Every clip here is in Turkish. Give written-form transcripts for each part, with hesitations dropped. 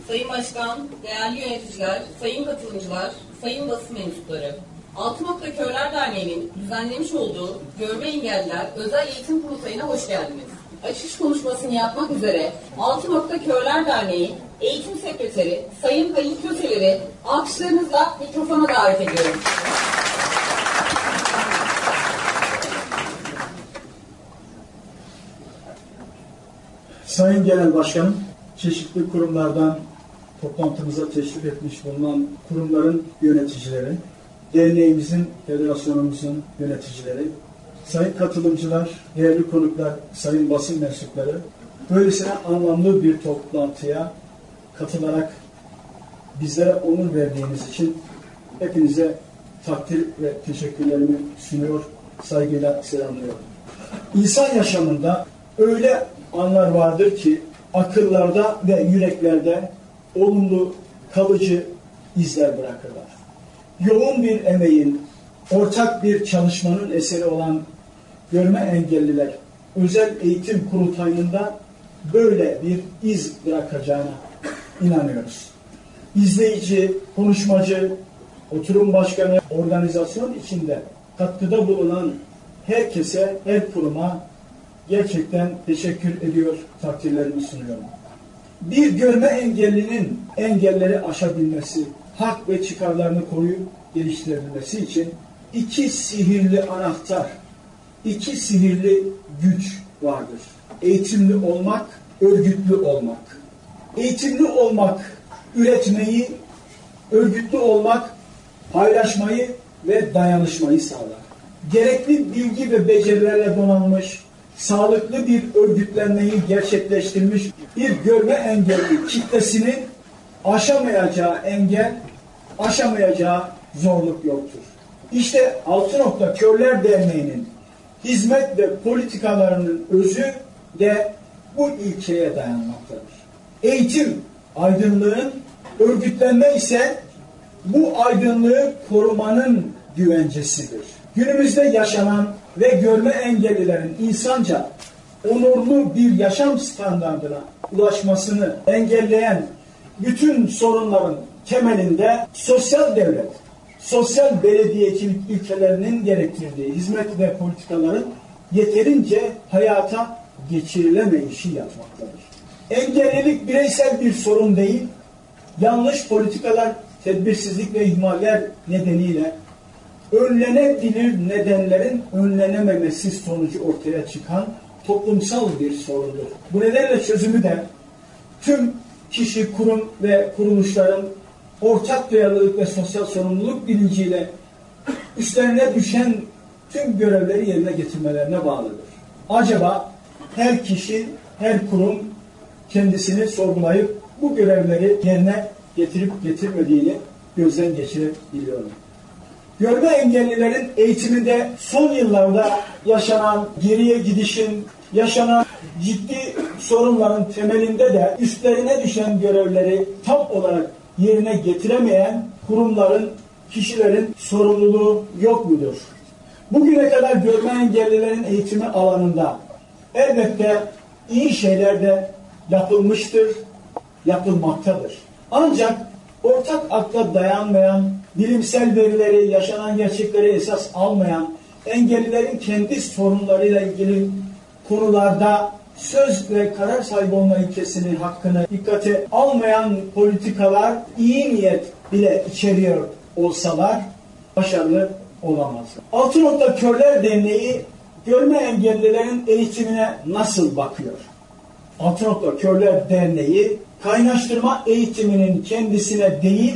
Sayın Başkan, değerli yöneticiler, sayın katılımcılar, sayın basın mensupları. Altı Nokta Körler Derneği'nin düzenlemiş olduğu Görme Engelliler Özel Eğitim Kurultayı'na hoş geldiniz. Açış konuşmasını yapmak üzere Altı Nokta Körler Derneği Eğitim Sekreteri Sayın Halil Köseler'i alkışlarınızla mikrofona davet ediyorum. Sayın Genel Başkanım, çeşitli kurumlardan toplantımıza teşrif etmiş bulunan kurumların yöneticileri, derneğimizin, federasyonumuzun yöneticileri, sayın katılımcılar, değerli konuklar, sayın basın mensupları, böylesine anlamlı bir toplantıya katılarak bizlere onur verdiğiniz için hepinize takdir ve teşekkürlerimi sunuyor, saygıyla selamlıyorum. İnsan yaşamında öyle anlar vardır ki akıllarda ve yüreklerde olumlu, kalıcı izler bırakırlar. Yoğun bir emeğin, ortak bir çalışmanın eseri olan Görme Engelliler Özel Eğitim Kurultayı'nda böyle bir iz bırakacağına inanıyoruz. İzleyici, konuşmacı, oturum başkanı, organizasyon içinde katkıda bulunan herkese, her kuruma gerçekten teşekkür ediyor, takdirlerimi sunuyorum. Bir görme engellinin engelleri aşabilmesi, hak ve çıkarlarını koruyup geliştirebilmesi için iki sihirli anahtar, iki sihirli güç vardır. Eğitimli olmak, örgütlü olmak. Eğitimli olmak, üretmeyi, örgütlü olmak, paylaşmayı ve dayanışmayı sağlar. Gerekli bilgi ve becerilerle donanmış, sağlıklı bir örgütlenmeyi gerçekleştirmiş bir görme engelli kitlesinin aşamayacağı engel, aşamayacağı zorluk yoktur. İşte Altı Nokta Körler Derneği'nin hizmet ve politikalarının özü de bu ilkeye dayanmaktadır. Eğitim aydınlığın, örgütlenme ise bu aydınlığı korumanın güvencesidir. Günümüzde yaşanan ve görme engellilerin insanca onurlu bir yaşam standardına ulaşmasını engelleyen bütün sorunların temelinde sosyal devlet, sosyal belediyecilik ilkelerinin gerektirdiği hizmet ve politikaların yeterince hayata geçirilemeyişi yatmaktadır. Engellilik bireysel bir sorun değil, yanlış politikalar, tedbirsizlik ve ihmaller nedeniyle önlenebilir nedenlerin önlenememesi sonucu ortaya çıkan toplumsal bir sorundur. Bu nedenle çözümü de tüm kişi, kurum ve kuruluşların ortak duyarlılık ve sosyal sorumluluk bilinciyle üstlerine düşen tüm görevleri yerine getirmelerine bağlıdır. Acaba her kişi, her kurum kendisini sorgulayıp bu görevleri yerine getirip getirmediğini gözden geçirebiliyorum. Görme engellilerin eğitiminde son yıllarda yaşanan geriye gidişin, yaşanan ciddi sorunların temelinde de üstlerine düşen görevleri tam olarak yerine getiremeyen kurumların, kişilerin sorumluluğu yok mudur? Bugüne kadar görme engellilerin eğitimi alanında elbette iyi şeyler de yapılmıştır, yapılmaktadır. Ancak ortak akla dayanmayan, bilimsel verileri, yaşanan gerçekleri esas almayan, engellilerin kendi sorunlarıyla ilgili konularda söz ve karar sahibi olma ilkesini, hakkını dikkate almayan politikalar iyi niyet bile içeriyor olsalar başarılı olamazlar. Altı Nokta Körler Derneği görme engellilerin eğitimine nasıl bakıyor? Altı Nokta Körler Derneği kaynaştırma eğitiminin kendisine değil,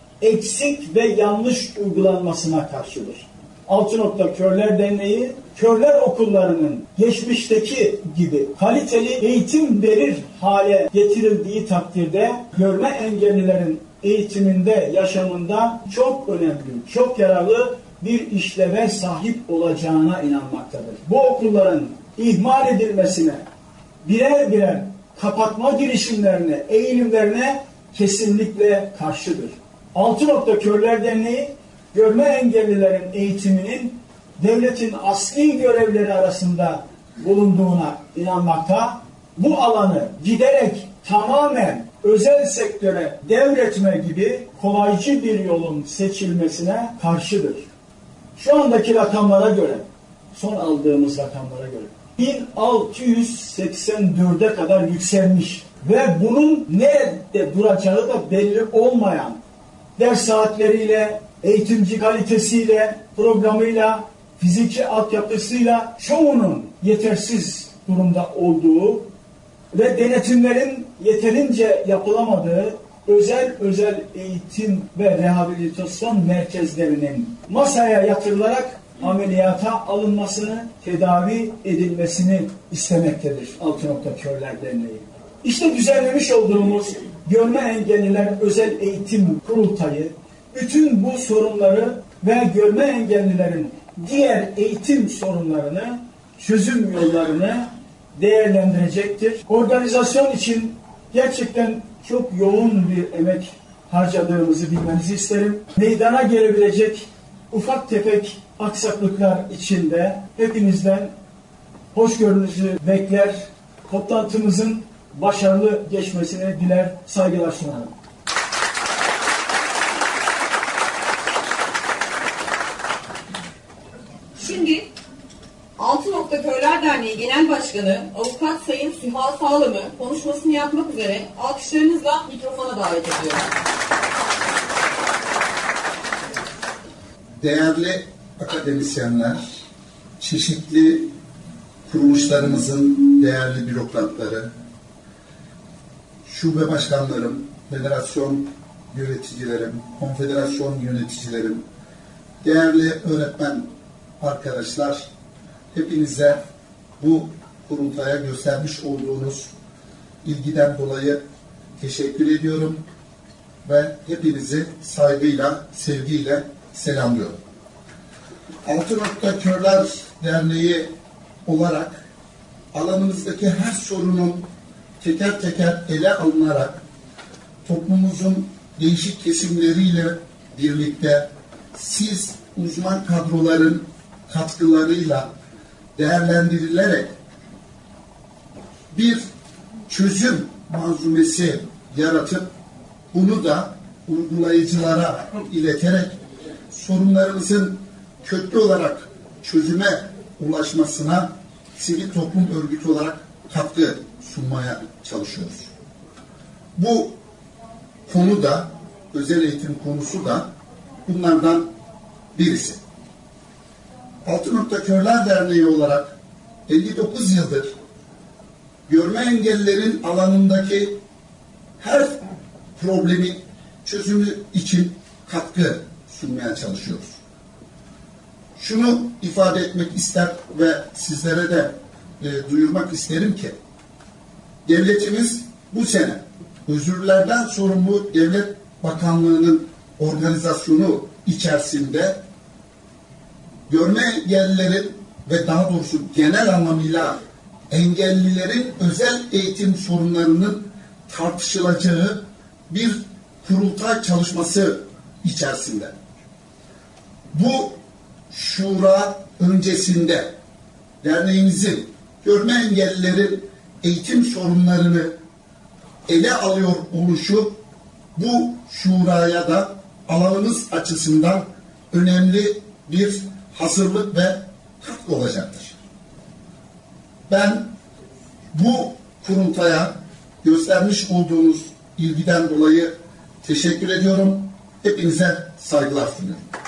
eksik ve yanlış uygulanmasına karşıdır. Altı Nokta Körler Derneği, körler okullarının geçmişteki gibi kaliteli eğitim verir hale getirildiği takdirde görme engellilerin eğitiminde, yaşamında çok önemli, çok yararlı bir işleve sahip olacağına inanmaktadır. Bu okulların ihmal edilmesine, birer birer kapatma girişimlerine, eğilimlerine kesinlikle karşıdır. Altı Nokta Körler Derneği, görme engellilerin eğitiminin devletin asli görevleri arasında bulunduğuna inanmakta, bu alanı giderek tamamen özel sektöre devretme gibi kolaycı bir yolun seçilmesine karşıdır. Şu andaki rakamlara göre, son aldığımız rakamlara göre 1684'e kadar yükselmiş ve bunun nerede duracağı da belli olmayan, ders saatleriyle, eğitimci kalitesiyle, programıyla, fiziki altyapısıyla çoğunun yetersiz durumda olduğu ve denetimlerin yeterince yapılamadığı özel eğitim ve rehabilitasyon merkezlerinin masaya yatırılarak ameliyata alınmasını, tedavi edilmesini istemektedir Altı Nokta Körler Derneği. İşte düzenlemiş olduğumuz Görme Engelliler Özel Eğitim Kurultayı bütün bu sorunları ve görme engellilerin diğer eğitim sorunlarını, çözüm yollarını değerlendirecektir. Organizasyon için gerçekten çok yoğun bir emek harcadığımızı bilmenizi isterim. Meydana gelebilecek ufak tefek aksaklıklar içinde hepinizden hoşgörünüzü bekler, toplantımızın başarılı geçmesini diler, saygılar sunarım. Şimdi Altı Nokta Körler Derneği Genel Başkanı Avukat Sayın Süha Sağlam'ı konuşmasını yapmak üzere alkışlarınızla mikrofona davet ediyorum. Değerli akademisyenler, çeşitli kuruluşlarımızın değerli bürokratları, şube başkanlarım, federasyon yöneticilerim, konfederasyon yöneticilerim, değerli öğretmen arkadaşlar, hepinize bu kurultaya göstermiş olduğunuz ilgiden dolayı teşekkür ediyorum ve hepinizi saygıyla, sevgiyle selamlıyorum. Altı Nokta Körler Derneği olarak alanımızdaki her sorunun teker teker ele alınarak toplumumuzun değişik kesimleriyle birlikte siz uzman kadroların katkılarıyla değerlendirilerek bir çözüm manzumesi yaratıp bunu da uygulayıcılara ileterek sorunlarımızın köklü olarak çözüme ulaşmasına sivil toplum örgütü olarak katkı sunmaya çalışıyoruz. Bu konu da, özel eğitim konusu da bunlardan birisi. Altı Nokta Körler Derneği olarak 59 yıldır görme engellilerin alanındaki her problemi çözümü için katkı sunmaya çalışıyoruz. Şunu ifade etmek ister ve sizlere de duyurmak isterim ki devletimiz bu sene özürlerden sorumlu Devlet Bakanlığı'nın organizasyonu içerisinde görme engellilerin ve daha doğrusu genel anlamıyla engellilerin özel eğitim sorunlarının tartışılacağı bir kurultay çalışması içerisinde. Bu şura öncesinde derneğimizin görme engellilerin eğitim sorunlarını ele alıyor oluşu bu şuraya da alanımız açısından önemli bir hazırlık ve katkı olacaktır. Ben bu kurultaya göstermiş olduğunuz ilgiden dolayı teşekkür ediyorum. Hepinize saygılar sunuyorum.